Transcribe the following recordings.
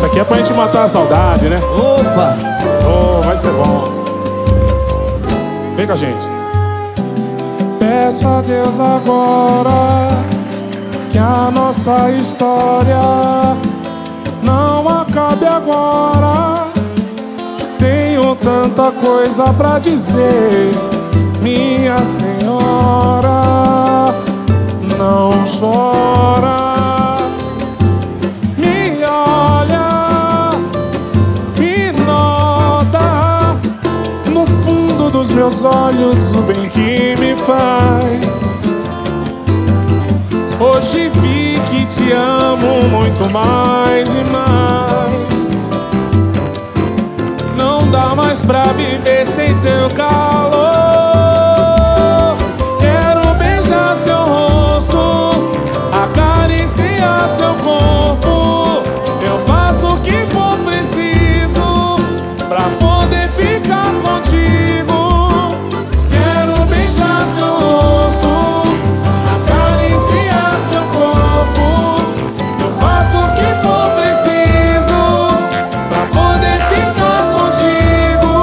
Isso aqui é pra gente matar a saudade, né? Opa! Oh, vai ser bom. Vem com a gente. Peço a Deus agora que a nossa história não acabe agora. Tenho tanta coisa pra dizer, minha senhora, não chora. Me olha, me nota no fundo dos meus olhos o bem que me faz. Hoje vi que te amo muito mais e mais. Não dá mais pra viver sem teu calor. Quero beijar seu rosto, acariciar seu corpo. Eu faço o que for preciso pra poder ficar contigo. Quero beijar seu rosto, acariciar seu corpo. Eu faço o que for preciso pra poder ficar contigo.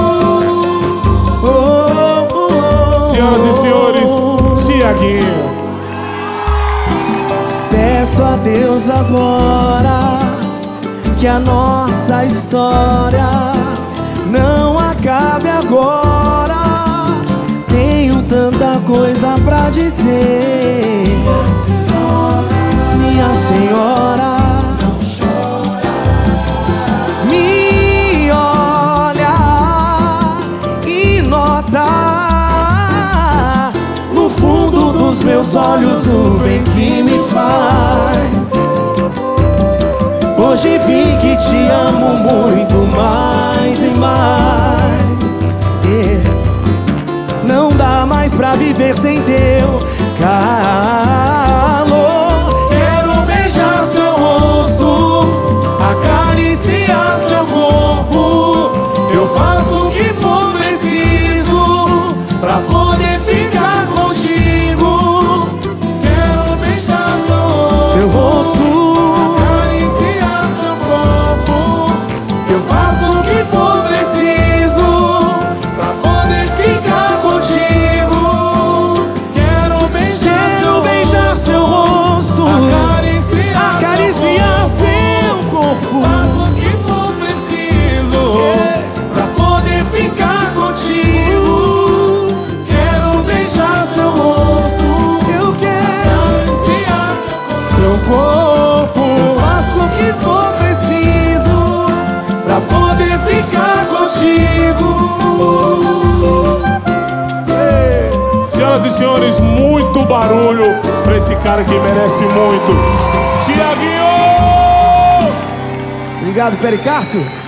Senhoras e senhores, Tiaguinho. Peço a Deus agora que a nossa história não acabe agora. Tenho tanta coisa pra dizer, minha senhora. Me olha e nota no fundo dos meus olhos o bem que me faz. Hoje vi que te amo muito mais e mais. Não dá mais pra viver sem teu calor. Quero beijar seu rosto, acariciar seu corpo. Eu faço o que for preciso pra poder ficar contigo. Quero beijar seu rosto, acariciar seu corpo. Eu faço o que for preciso pra poder ficar contigo. Quero beijar seu rosto, acariciar seu corpo. Faço o que for preciso Pra poder ficar contigo. Quero beijar seu rosto, Eu quero acariciar teu corpo. faço o que for preciso Pra poder ficar contigo. Senhoras e senhores, muito barulho pra esse cara que merece muito. Tiaguinho! Obrigado, Pericácio.